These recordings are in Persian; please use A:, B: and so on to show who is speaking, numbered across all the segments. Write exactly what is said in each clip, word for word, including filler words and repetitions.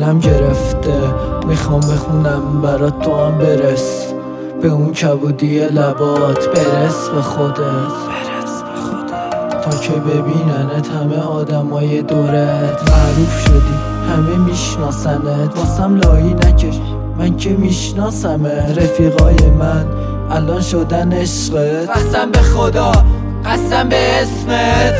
A: دلم گرفته، میخوام بخونم برات تو هم برس به اون کبودی لبات، برس به خودت تا که ببیننت همه آدمای دورت. معروف شدی همه میشناسنت، واسم لایی نکش من که میشناسمه. رفیقای من الان شدن عشقت، قسم به خدا قسم به اسمت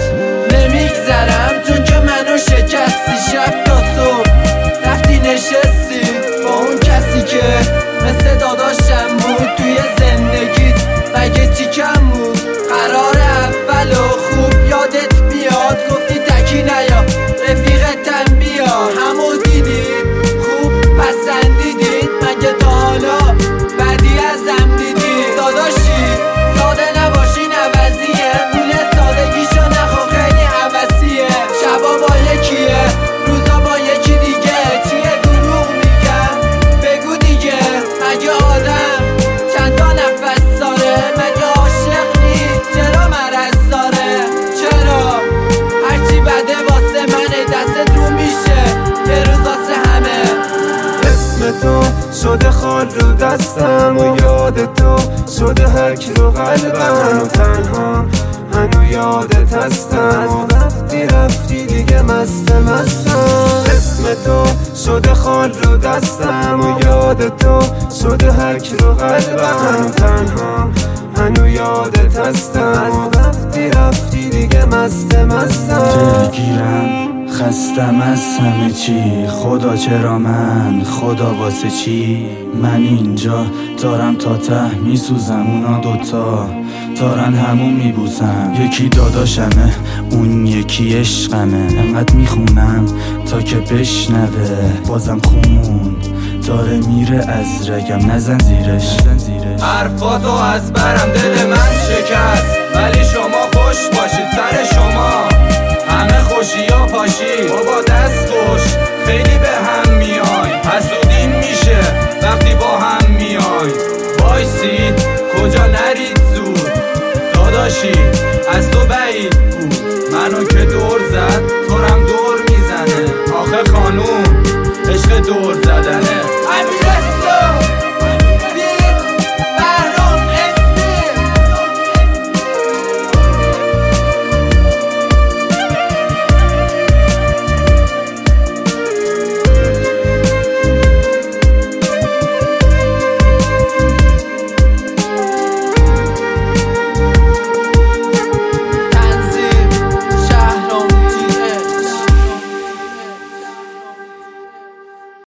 A: نمیگذرم چون که منو شکستی. شب تا صبح رفتی نشستی با اون کسی که مثل داداشم بود توی زندگیت. مگه چی کم بود؟ قرار اول و خوب یادت بیاد گفتی تکی نیا رفیقتم بیا. همو دیدید خوب پسندیدید مگه تا حالا بدی ازم دیدید؟ داداشی ساده نباشین عوضیه، پول سادگیشو نخوا خیلی عوضیه. شبا با یکیه روزا با یکی دیگه، چیه دروغ میگم بگو دیگه. مگه آدم چند تا نفس داره؟ مگه عاشق نیست چرا مرض داره؟ چرا هرچی بده واسه منه دستت رو میشه یه روز واسه همه.
B: اسم تو شده خال رو دستم و یاد تو شده حک رو قلبم. هنو تنها هنو یادت هستم و وقتی رفتی دیگه مست مستم. اسم تو شده خال رو دستم و یاد تو شده حک رو قلبم. هنو تنها هنو یادت هستم و وقتی رفتی دیگه مست مستم.
C: دلگیرم خستم از همه چی، خدا چرا من، خدا واسه چی؟ من اینجا دارم تا ته میسوزم، اونا دوتا دارن همون میبوسم. یکی داداشمه اون یکی عشقمه، انقدر میخونم تا که بشنوه بازم خون داره میره از رگم. نزن زیرش
D: حرفاتو از برم دل من شکست، ولی شما خوش باشید سر شما همه خوشی ها پاشید. بابا دست خوش خیلی به هم میای، حسودین میشه وقتی با هم میای. وایسید کجا نرید زود داداشی از تو